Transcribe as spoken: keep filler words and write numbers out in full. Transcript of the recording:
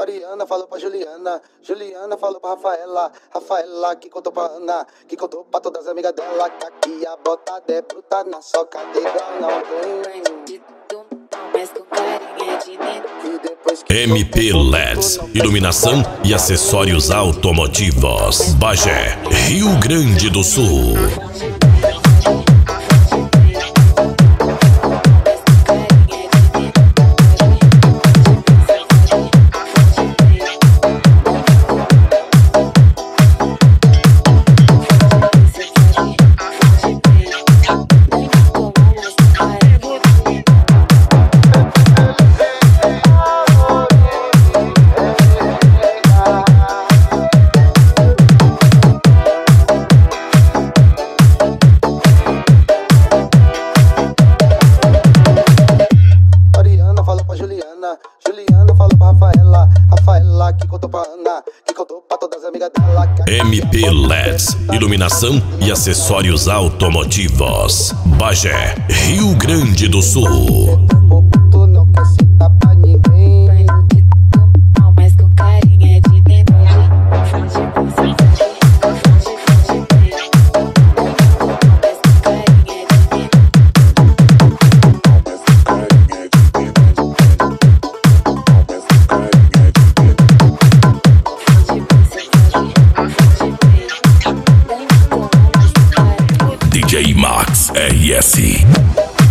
Mariana falou pra Juliana, Juliana falou pra Rafaela, Rafaela que contou pra Ana, que contou pra todas as amigas dela, que aqui a botada é bruta na soca de igual não tem. M P L E Ds, iluminação e acessórios automotivos. Bagé, Rio Grande do Sul. Juliana falou pra Rafaela, Rafaela que contou pra Ana, que contou pra todas as amigas dela. M P L E Ds, iluminação e acessórios automotivos. Bagé, Rio Grande do Sul. Tu não quer citar pra ninguém. Mas com carinha de neném. D J Max R S.